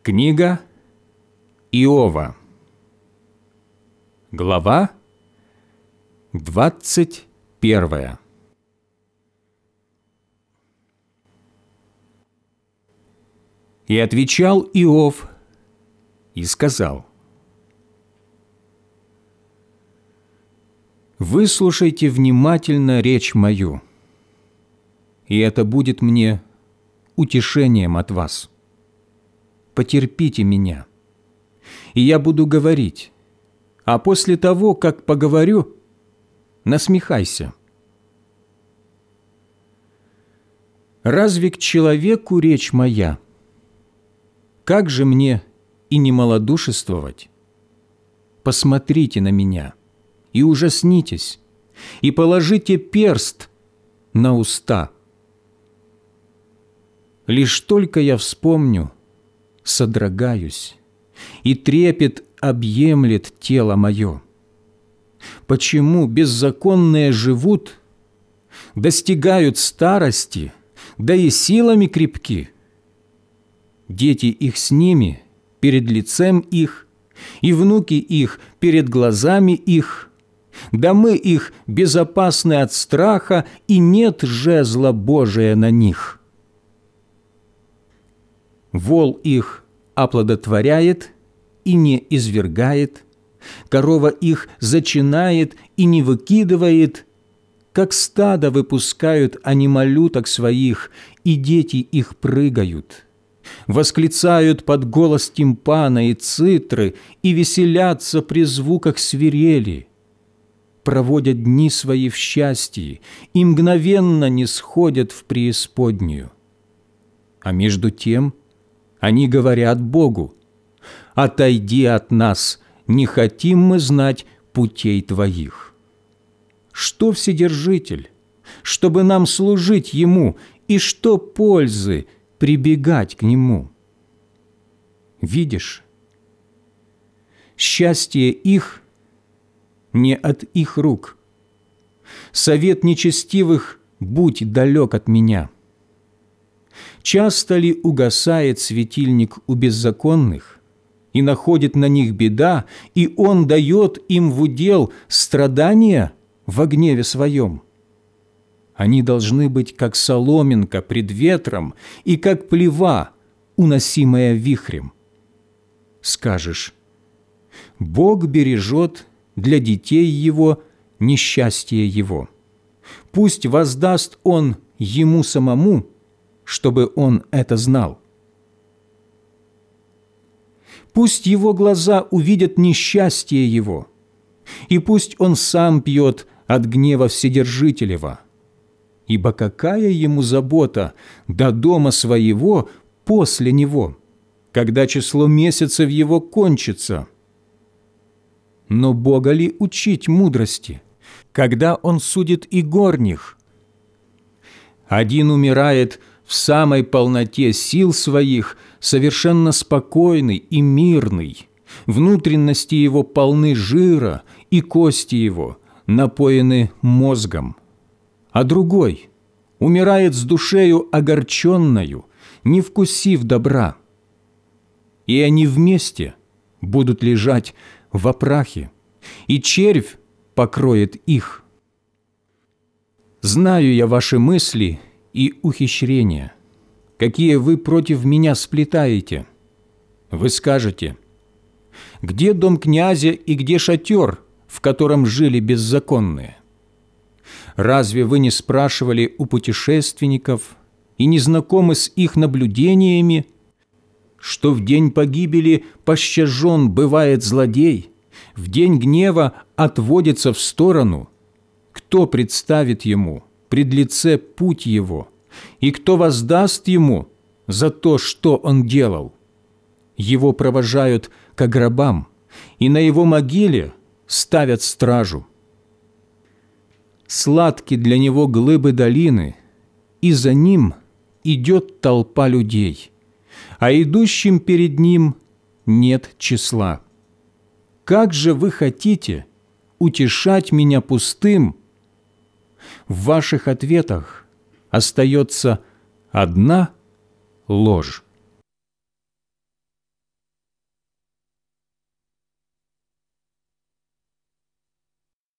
Книга Иова, глава 21. И отвечал Иов и сказал: «Выслушайте внимательно речь мою, и это будет мне утешением от вас. Потерпите меня, и я буду говорить, а после того, как поговорю, насмехайся. Разве к человеку речь моя? Как же мне и не малодушествовать? Посмотрите на меня и ужаснитесь, и положите перст на уста. Лишь только я вспомню, содрогаюсь, и трепет объемлет тело мое. Почему беззаконные живут, достигают старости, да и силами крепки? Дети их с ними, перед лицем их, и внуки их перед глазами их. Домы их безопасны от страха, и нет жезла Божия на них. Вол их оплодотворяет и не извергает, корова их зачинает и не выкидывает, как стадо выпускают они малюток своих, и дети их прыгают. Восклицают под голос тимпана и цитры и веселятся при звуках свирели. Проводят дни свои в счастье и мгновенно не сходят в преисподнюю. А между тем они говорят Богу: «Отойди от нас, не хотим мы знать путей Твоих». Что Вседержитель, чтобы нам служить Ему, и что пользы прибегать к Нему? Видишь, счастье их не от их рук. Совет нечестивых будь далек от меня. Часто ли угасает светильник у беззаконных, и находит на них беда, и он дает им в удел страдания во гневе своем? Они должны быть как соломинка пред ветром и как плева, уносимая вихрем. Скажешь: Бог бережет для детей Его несчастье его. Пусть воздаст Он ему самому, чтобы он это знал. Пусть его глаза увидят несчастье его, и пусть он сам пьет от гнева Вседержителева. Ибо какая ему забота до дома своего после него, когда число месяцев его кончится? Но Бога ли учить мудрости, когда Он судит и горних? Один умирает в самой полноте сил своих, совершенно спокойный и мирный, внутренности его полны жира, и кости его напоены мозгом. А другой умирает с душею огорченною, не вкусив добра. И они вместе будут лежать во прахе, и червь покроет их. Знаю я ваши мысли и ухищрения, какие вы против меня сплетаете. Вы скажете: где дом князя и где шатер, в котором жили беззаконные? Разве вы не спрашивали у путешественников и не знакомы с их наблюдениями, что в день погибели пощажен бывает злодей, в день гнева отводится в сторону? Кто представит ему пред лице путь его, и кто воздаст ему за то, что он делал? Его провожают к гробам, и на его могиле ставят стражу. Сладки для него глыбы долины, и за ним идет толпа людей, а идущим перед ним нет числа. Как же вы хотите утешать меня пустым? В ваших ответах остается одна ложь.